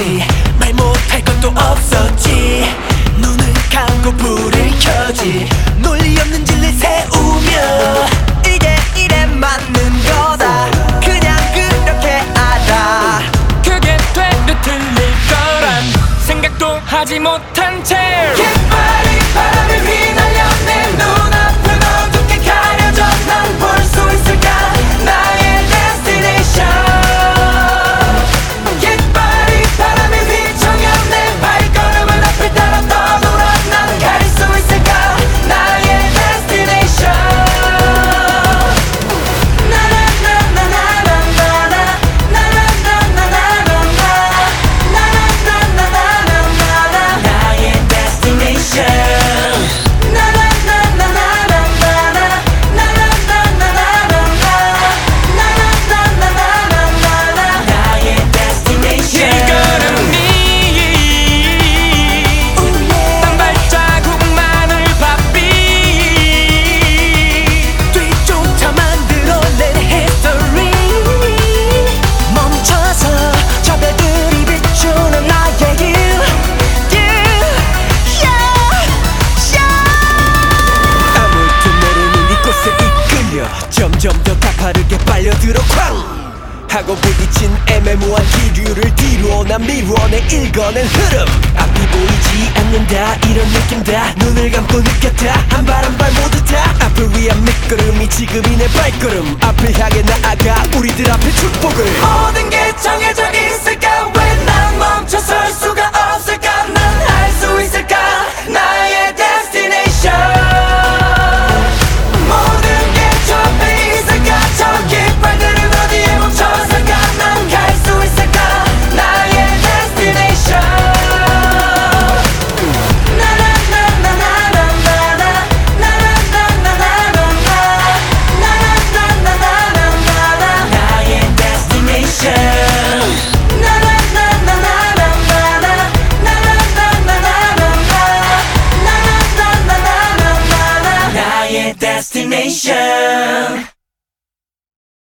없었지. 말 못할 것도 없었지. 눈을 감고 불을 켜지. 논리 없는 진리 세우며 이게 이래 맞는 거다. 그냥 그렇게 알아. 그게 돼도 틀릴 거란 생각도 하지 못한 채 깃발이 바람에 휘날려 내 눈앞을 어둡게 가려져. 난 볼 수 있을까 나의 destination. 깃발이 바람에 휘청여 내 발걸음을 앞을 따라 떠돌아. 난 갈 수 있을까 나의 destination. 나나나나나나나 나나나나나나나 나나나나나나나 나의 destination. 이거는 한 발자국만을 바삐 뒤쫓아 만들어낸 history. 멈춰서 저 별들이 비추는 나의 길. 아무튼 모르는 이곳에 이끌려 점점 더 가파르게 빨려들어 쾅 하고 부딪힌 애매모호한 기류를 뒤로 난 미루어내 읽어낸 흐름. 앞이 보이지 않는다 이런 느낌다. 눈을 감고 느꼈다 한 발 한 발 모두 다. 앞을 위한 밑걸음이 지금이 내 발걸음. 앞을 향해 나아가 우리들 앞에 축복을. 모든 게 정해져 있을까.